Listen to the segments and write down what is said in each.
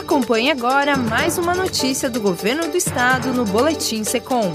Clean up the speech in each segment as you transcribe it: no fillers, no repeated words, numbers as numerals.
Acompanhe agora mais uma notícia do Governo do Estado no Boletim Secom.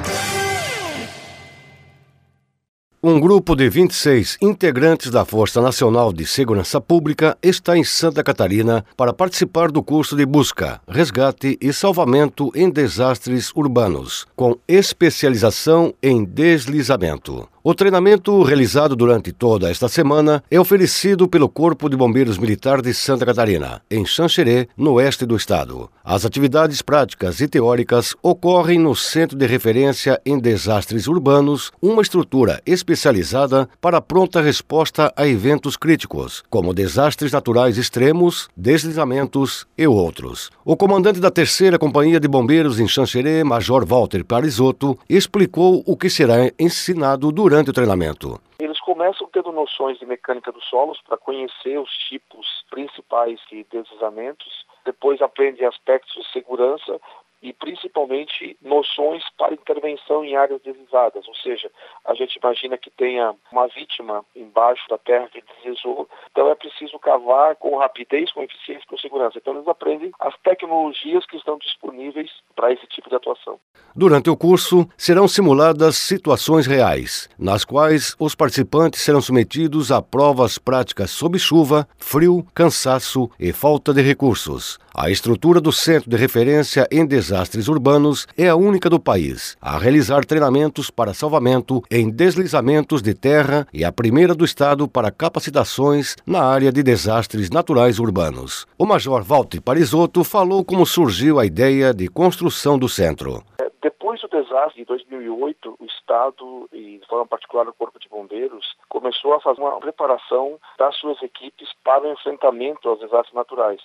Um grupo de 26 integrantes da Força Nacional de Segurança Pública está em Santa Catarina para participar do curso de busca, resgate e salvamento em desastres urbanos, com especialização em deslizamento. O treinamento, realizado durante toda esta semana, é oferecido pelo Corpo de Bombeiros Militar de Santa Catarina, em Xanxerê, no oeste do estado. As atividades práticas e teóricas ocorrem no Centro de Referência em Desastres Urbanos, uma estrutura especializada para pronta resposta a eventos críticos, como desastres naturais extremos, deslizamentos e outros. O comandante da 3ª Companhia de Bombeiros em Xanxerê, Major Walter Parisotto, explicou o que será ensinado durante o treinamento. Eles começam tendo noções de mecânica dos solos para conhecer os tipos principais de deslizamentos, depois aprendem aspectos de segurança e principalmente noções para intervenção em áreas deslizadas, ou seja, a gente imagina que tenha uma vítima embaixo da terra que deslizou, então é preciso cavar com rapidez, com eficiência e com segurança. Então eles aprendem as tecnologias que estão disponíveis para esse tipo de atuação. Durante o curso, serão simuladas situações reais, nas quais os participantes serão submetidos a provas práticas sob chuva, frio, cansaço e falta de recursos. A estrutura do Centro de Referência em Desastres Urbanos é a única do país a realizar treinamentos para salvamento em deslizamentos de terra e a primeira do estado para capacitações na área de desastres naturais urbanos. O Major Walter Parisotto falou como surgiu a ideia de construção do centro. Depois do desastre de 2008, o Estado, e de forma particular o Corpo de Bombeiros, começou a fazer uma preparação das suas equipes para o enfrentamento aos desastres naturais.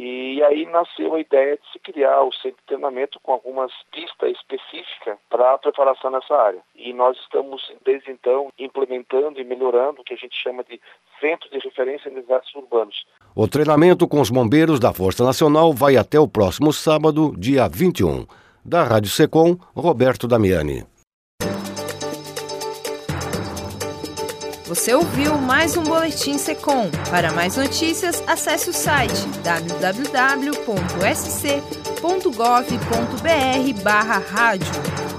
E aí nasceu a ideia de se criar o centro de treinamento com algumas pistas específicas para a preparação nessa área. E nós estamos, desde então, implementando e melhorando o que a gente chama de Centro de Referência em Desastres Urbanos. O treinamento com os bombeiros da Força Nacional vai até o próximo sábado, dia 21. Da Rádio Secom, Roberto Damiani. Você ouviu mais um Boletim Secom. Para mais notícias, acesse o site www.sc.gov.br/rádio.